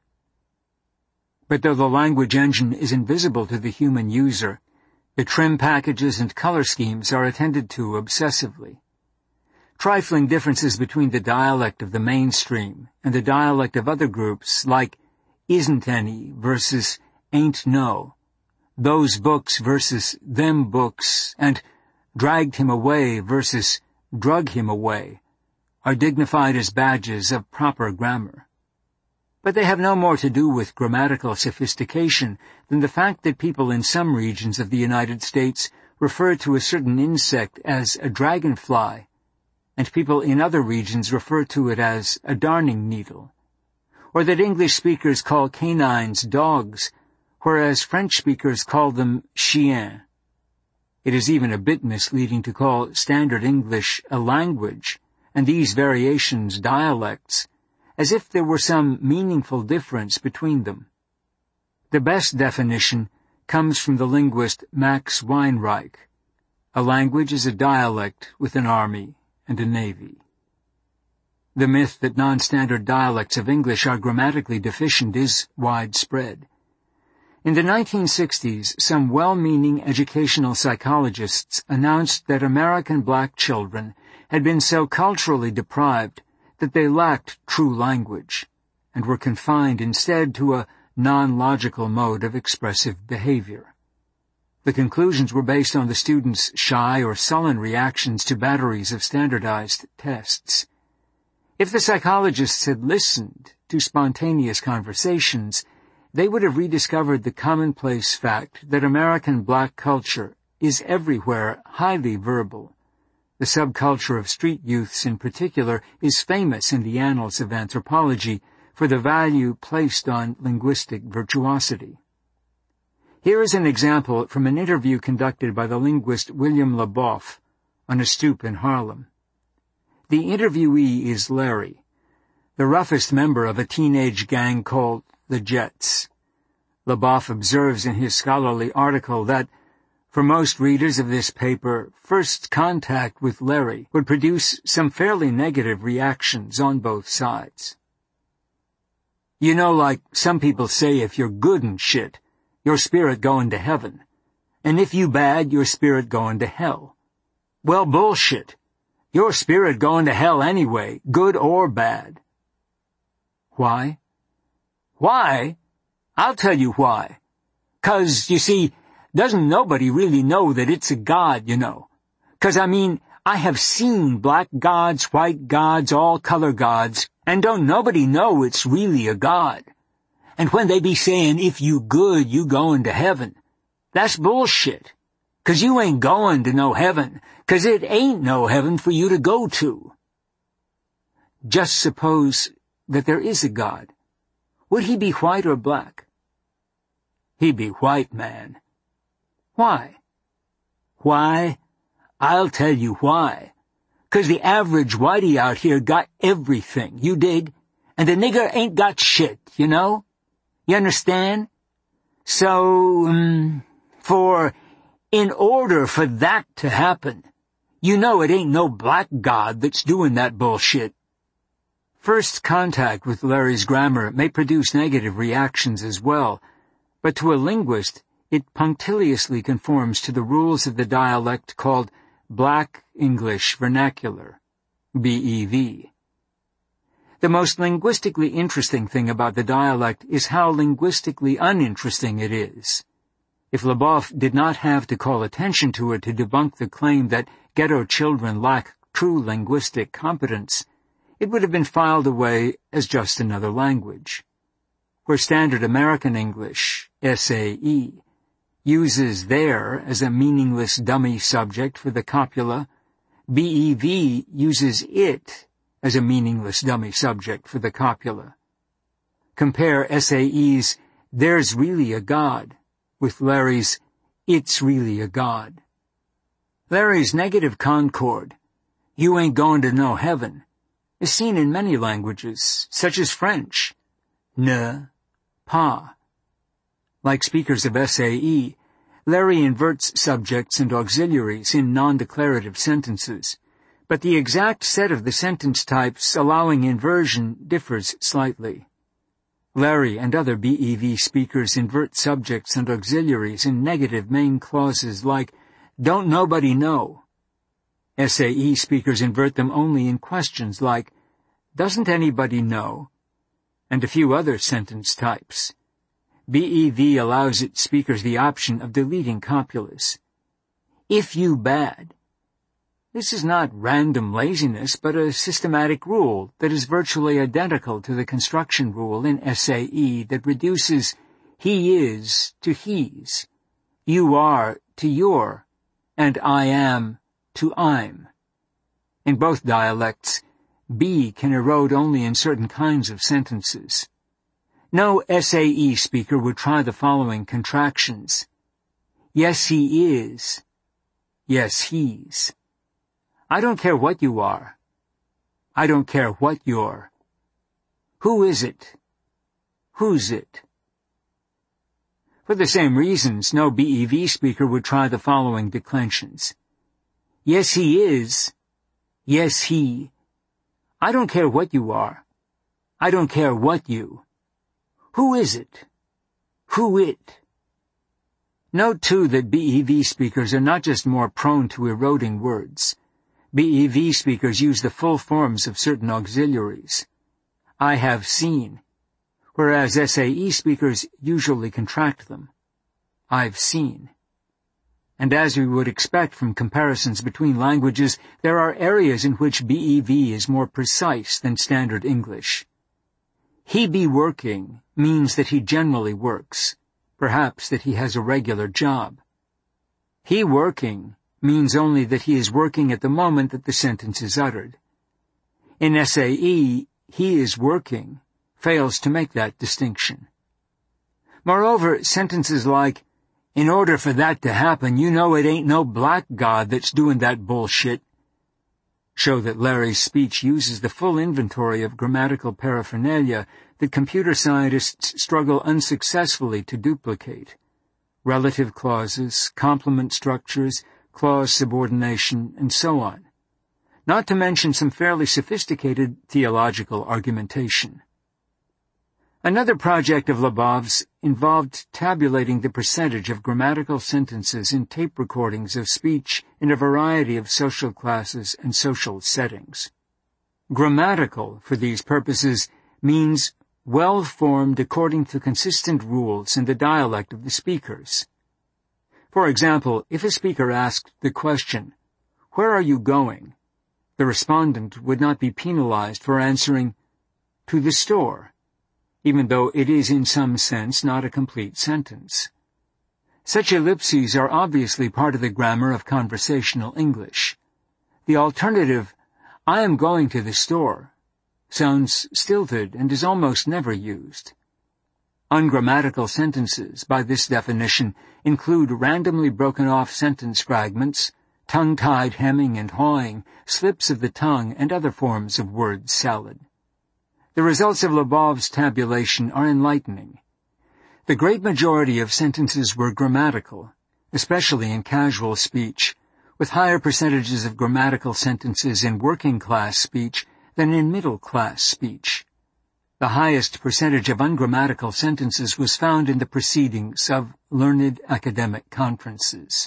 Speaker 2: But though the language engine is invisible to the human user, the trim packages and color schemes are attended to obsessively. Trifling differences between the dialect of the mainstream and the dialect of other groups, like isn't any versus ain't no, those books versus them books, and dragged him away versus drug him away, are dignified as badges of proper grammar. But they have no more to do with grammatical sophistication than the fact that people in some regions of the United States refer to a certain insect as a dragonfly, and people in other regions refer to it as a darning needle, or that English speakers call canines dogs, whereas French speakers call them chiens. It is even a bit misleading to call Standard English a language, and these variations dialects, as if there were some meaningful difference between them. The best definition comes from the linguist Max Weinreich. A language is a dialect with an army and a navy. The myth that non-standard dialects of English are grammatically deficient is widespread. In the 1960s, some well-meaning educational psychologists announced that American black children had been so culturally deprived that they lacked true language, and were confined instead to a non-logical mode of expressive behavior. The conclusions were based on the students' shy or sullen reactions to batteries of standardized tests. If the psychologists had listened to spontaneous conversations, they would have rediscovered the commonplace fact that American black culture is everywhere highly verbal. The subculture of street youths in particular is famous in the annals of anthropology for the value placed on linguistic virtuosity. Here is an example from an interview conducted by the linguist William LaBeouf on a stoop in Harlem. The interviewee is Larry, the roughest member of a teenage gang called the Jets. LaBeouf observes in his scholarly article that For most readers of this paper, first contact with Larry would produce some fairly negative reactions on both sides. You know, like some people say, if you're good and shit, your spirit going to heaven. And if you bad, your spirit going to hell. Well, bullshit. Your spirit going to hell anyway, good or bad. Why? Why? I'll tell you why. 'Cause, you see, doesn't nobody really know that it's a god, you know. 'Cause, I mean, I have seen black gods, white gods, all color gods, and don't nobody know it's really a god. And when they be saying, if you good, you going to heaven, that's bullshit. 'Cause you ain't going to no heaven, 'cause it ain't no heaven for you to go to. Just suppose that there is a God. Would he be white or black? He'd be white, man. Why? Why? I'll tell you why. 'Cause the average whitey out here got everything, you dig? And the nigger ain't got shit, you know? You understand? So, in order for that to happen, you know it ain't no black god that's doing that bullshit. First contact with Larry's grammar may produce negative reactions as well, but to a linguist, it punctiliously conforms to the rules of the dialect called Black English Vernacular, BEV. The most linguistically interesting thing about the dialect is how linguistically uninteresting it is. If Leboeuf did not have to call attention to it to debunk the claim that ghetto children lack true linguistic competence, it would have been filed away as just another language. Where Standard American English, SAE, uses there as a meaningless dummy subject for the copula, BEV uses it as a meaningless dummy subject for the copula. Compare SAE's There's Really a God with Larry's It's Really a God. Larry's negative concord, You ain't going to no heaven, is seen in many languages, such as French, ne, pas. Like speakers of SAE, Larry inverts subjects and auxiliaries in non-declarative sentences, but the exact set of the sentence types allowing inversion differs slightly. Larry and other BEV speakers invert subjects and auxiliaries in negative main clauses like, don't nobody know. SAE speakers invert them only in questions like, doesn't anybody know? And a few other sentence types. BEV allows its speakers the option of deleting copulas. If you bad. This is not random laziness, but a systematic rule that is virtually identical to the construction rule in SAE that reduces he is to he's, you are to your, and I am to I'm. In both dialects, B can erode only in certain kinds of sentences. No SAE speaker would try the following contractions. Yes, he is. Yes, he's. I don't care what you are. I don't care what you're. Who is it? Who's it? For the same reasons, no BEV speaker would try the following declensions. Yes, he is. Yes, he. I don't care what you are. I don't care what you. Who is it? Who it? Note, too, that BEV speakers are not just more prone to eroding words. BEV speakers use the full forms of certain auxiliaries. I have seen, whereas SAE speakers usually contract them. I've seen. And as we would expect from comparisons between languages, there are areas in which BEV is more precise than Standard English. He be working means that he generally works, perhaps that he has a regular job. He working means only that he is working at the moment that the sentence is uttered. In SAE, he is working fails to make that distinction. Moreover, sentences like, in order for that to happen, you know it ain't no black god that's doing that bullshit, show that Larry's speech uses the full inventory of grammatical paraphernalia that computer scientists struggle unsuccessfully to duplicate. relative clauses, complement structures, clause subordination, and so on, not to mention some fairly sophisticated theological argumentation. Another project of Lebov's involved tabulating the percentage of grammatical sentences in tape recordings of speech in a variety of social classes and social settings. Grammatical, for these purposes, means well-formed according to consistent rules in the dialect of the speakers. For example, if a speaker asked the question, "Where are you going?" the respondent would not be penalized for answering, "To the store," even though it is in some sense not a complete sentence. Such ellipses are obviously part of the grammar of conversational English. The alternative, "I am going to the store," sounds stilted and is almost never used. Ungrammatical sentences, by this definition, include randomly broken-off sentence fragments, tongue-tied hemming and hawing, slips of the tongue, and other forms of word salad. The results of Lebov's tabulation are enlightening. The great majority of sentences were grammatical, especially in casual speech, with higher percentages of grammatical sentences in working-class speech than in middle-class speech. The highest percentage of ungrammatical sentences was found in the proceedings of learned academic conferences.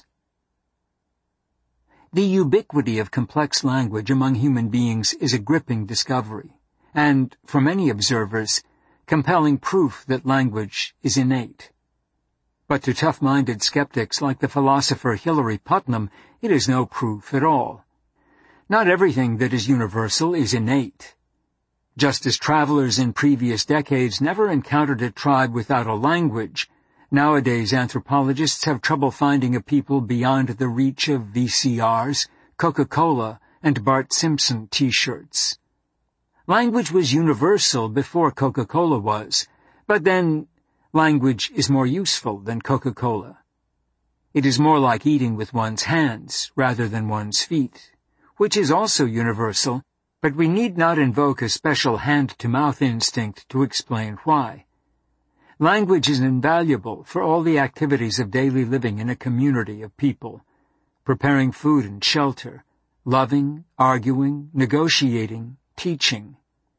Speaker 2: The ubiquity of complex language among human beings is a gripping discovery, and, for many observers, compelling proof that language is innate. But to tough-minded skeptics like the philosopher Hilary Putnam, it is no proof at all. Not everything that is universal is innate. Just as travelers in previous decades never encountered a tribe without a language, nowadays anthropologists have trouble finding a people beyond the reach of VCRs, Coca-Cola, and Bart Simpson T-shirts. Language was universal before Coca-Cola was, but then language is more useful than Coca-Cola. It is more like eating with one's hands rather than one's feet, which is also universal, but we need not invoke a special hand-to-mouth instinct to explain why. Language is invaluable for all the activities of daily living in a community of people, preparing food and shelter, loving, arguing, negotiating, teaching.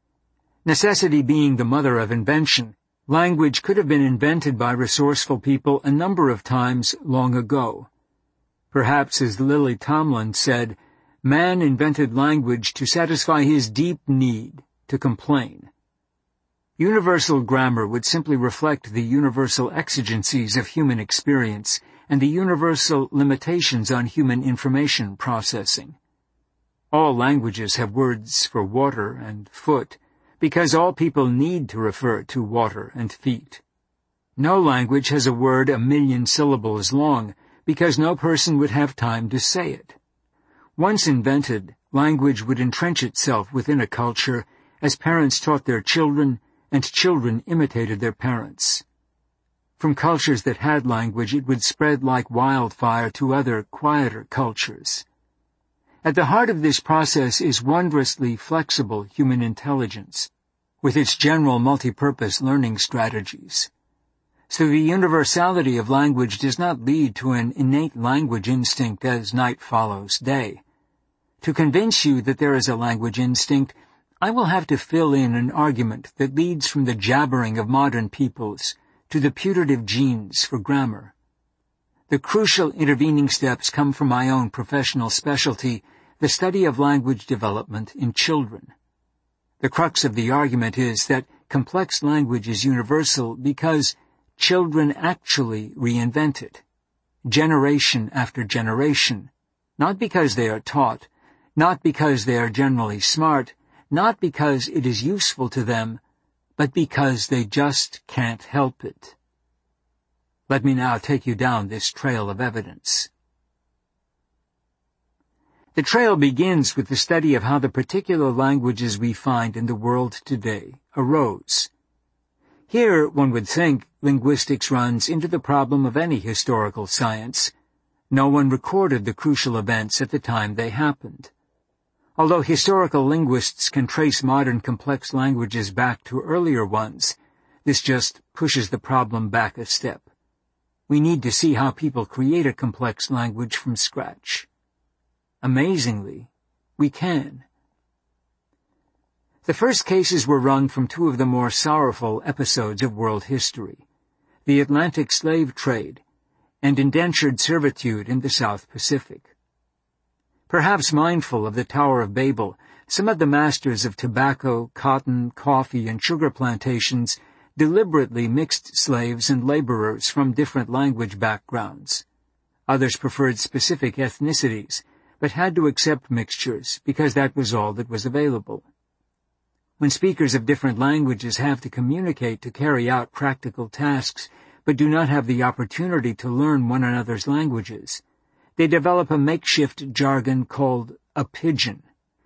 Speaker 2: Necessity being the mother of invention, language could have been invented by resourceful people a number of times long ago. Perhaps, as Lily Tomlin said, man invented language to satisfy his deep need to complain. Universal grammar would simply reflect the universal exigencies of human experience and the universal limitations on human information processing. All languages have words for water and foot, because all people need to refer to water and feet. No language has a word 1,000,000 syllables long, because no person would have time to say it. Once invented, language would entrench itself within a culture as parents taught their children and children imitated their parents. From cultures that had language, it would spread like wildfire to other, quieter cultures. At the heart of this process is wondrously flexible human intelligence, with its general multi-purpose learning strategies. So the universality of language does not lead to an innate language instinct as night follows day. To convince you that there is a language instinct, I will have to fill in an argument that leads from the jabbering of modern peoples to the putative genes for grammar. The crucial intervening steps come from my own professional specialty, the study of language development in children. The crux of the argument is that complex language is universal because children actually reinvent it, generation after generation, not because they are taught, not because they are generally smart, not because it is useful to them, but because they just can't help it. Let me now take you down this trail of evidence. The trail begins with the study of how the particular languages we find in the world today arose. Here, one would think, linguistics runs into the problem of any historical science. No one recorded the crucial events at the time they happened. Although historical linguists can trace modern complex languages back to earlier ones, this just pushes the problem back a step. we need to see how people create a complex language from scratch. Amazingly, we can. The first cases were wrung from two of the more sorrowful episodes of world history, the Atlantic slave trade and indentured servitude in the South Pacific. Perhaps mindful of the Tower of Babel, some of the masters of tobacco, cotton, coffee, and sugar plantations deliberately mixed slaves and laborers from different language backgrounds. Others preferred specific ethnicities, but had to accept mixtures because that was all that was available. When speakers of different languages have to communicate to carry out practical tasks, but do not have the opportunity to learn one another's languages, they develop a makeshift jargon called a pidgin.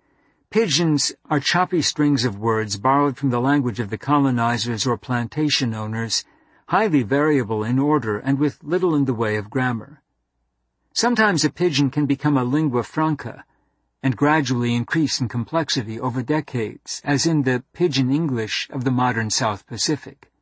Speaker 2: Pidgins are choppy strings of words borrowed from the language of the colonizers or plantation owners, highly variable in order and with little in the way of grammar. Sometimes a pidgin can become a lingua franca and gradually increase in complexity over decades, as in the pidgin English of the modern South Pacific.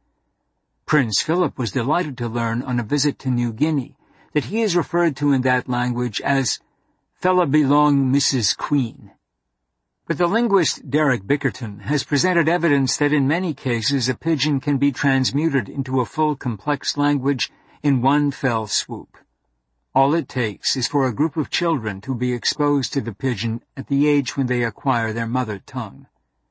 Speaker 2: Prince Philip was delighted to learn on a visit to New Guinea that he is referred to in that language as "Fella belong Mrs. Queen." But the linguist Derek Bickerton has presented evidence that in many cases a pidgin can be transmuted into a full complex language in one fell swoop. All it takes is for a group of children to be exposed to the pidgin at the age when they acquire their mother tongue.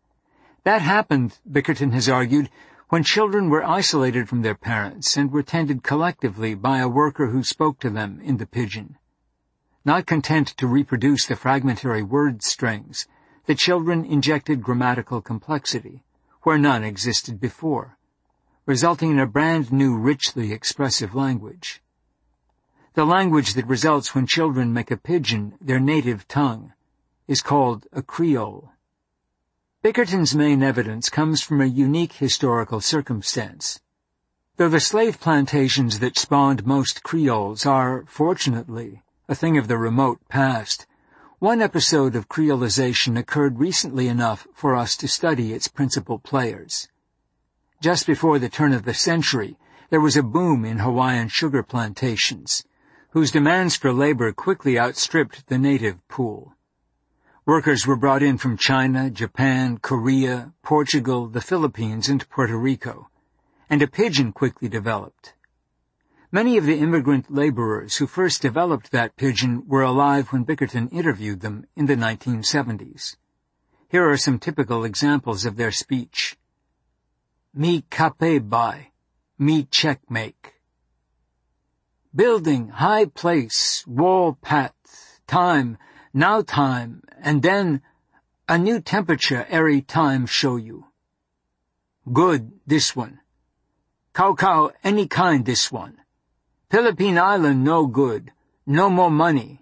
Speaker 2: That happened, Bickerton has argued, when children were isolated from their parents and were tended collectively by a worker who spoke to them in the pidgin. Not content to reproduce the fragmentary word strings, the children injected grammatical complexity, where none existed before, resulting in a brand new richly expressive language. The language that results when children make a pidgin their native tongue is called a Creole. Bickerton's main evidence comes from a unique historical circumstance. Though the slave plantations that spawned most Creoles are, fortunately, a thing of the remote past, one episode of Creolization occurred recently enough for us to study its principal players. Just before the turn of the century, there was a boom in Hawaiian sugar plantations, whose demands for labor quickly outstripped the native pool. Workers were brought in from China, Japan, Korea, Portugal, the Philippines, and Puerto Rico, and a pidgin quickly developed. Many of the immigrant laborers who first developed that pidgin were alive when Bickerton interviewed them in the 1970s. Here are some typical examples of their speech. "Me kape bai, me check make. Building, high place, wall pat, time, now time, and then a new temperature every time show you. Good, this one. Cow, any kind this one. Philippine Island no good, no more money."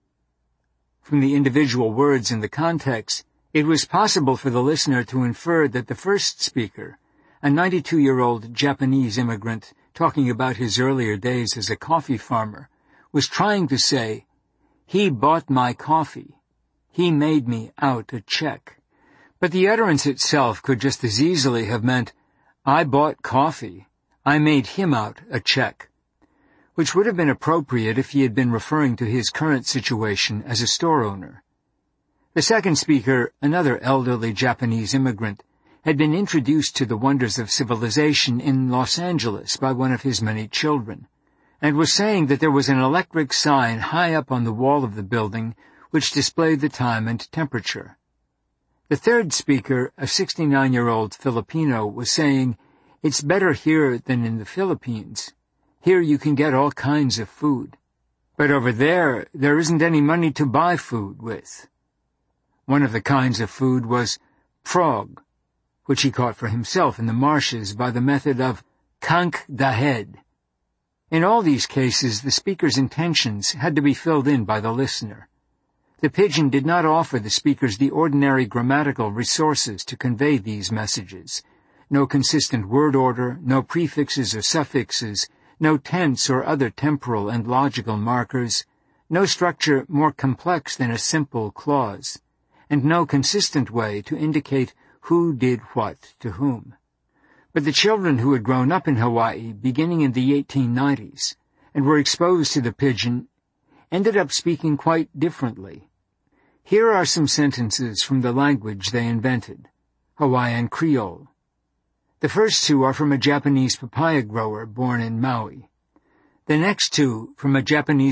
Speaker 2: From the individual words in the context, it was possible for the listener to infer that the first speaker, a 92-year-old Japanese immigrant talking about his earlier days as a coffee farmer, was trying to say, "He bought my coffee. He made me out a check." But the utterance itself could just as easily have meant, "I bought coffee. I made him out a check," which would have been appropriate if he had been referring to his current situation as a store owner. The second speaker, another elderly Japanese immigrant, had been introduced to the wonders of civilization in Los Angeles by one of his many children, and was saying that there was an electric sign high up on the wall of the building which displayed the time and temperature. The third speaker, a 69-year-old Filipino, was saying, "It's better here than in the Philippines. Here you can get all kinds of food. But over there isn't any money to buy food with." One of the kinds of food was frog, which he caught for himself in the marshes by the method of kank da head. In all these cases, the speaker's intentions had to be filled in by the listener. The pidgin did not offer the speakers the ordinary grammatical resources to convey these messages. No consistent word order, no prefixes or suffixes, no tense or other temporal and logical markers, no structure more complex than a simple clause, and no consistent way to indicate who did what to whom. But the children who had grown up in Hawaii beginning in the 1890s and were exposed to the pidgin ended up speaking quite differently. Here are some sentences from the language they invented, Hawaiian Creole. The first two are from a Japanese papaya grower born in Maui. The next two from a Japanese